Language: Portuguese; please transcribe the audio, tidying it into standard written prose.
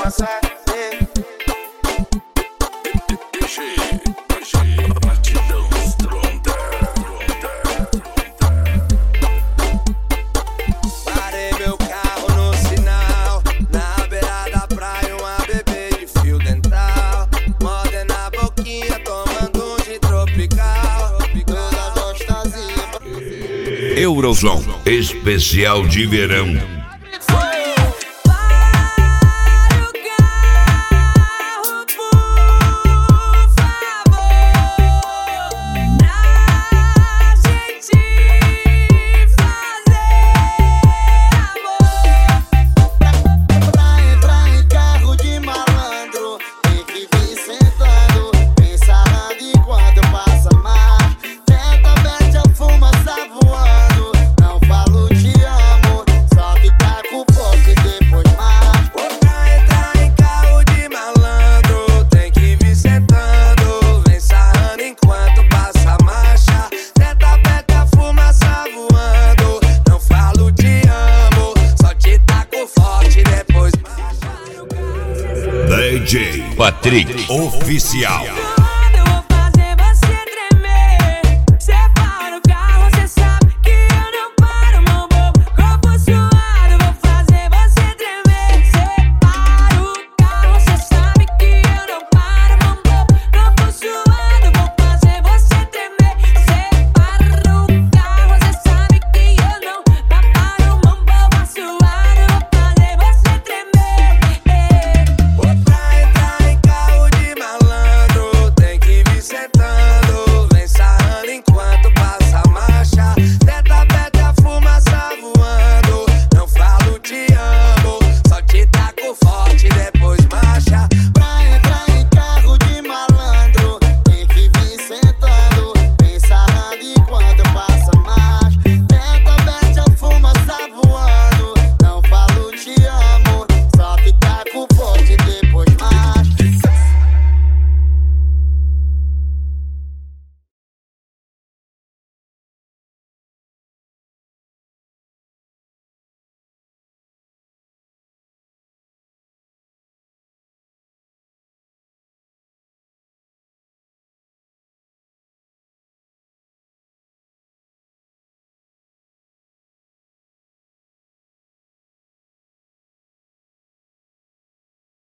fumaça. Parei meu carro no sinal, na beira da praia, uma bebê de fio dental, mordendo a boquinha, tomando um gin tropical. Toda gostosinha. Eurozão especial de verão. DJ Patrick Oficial.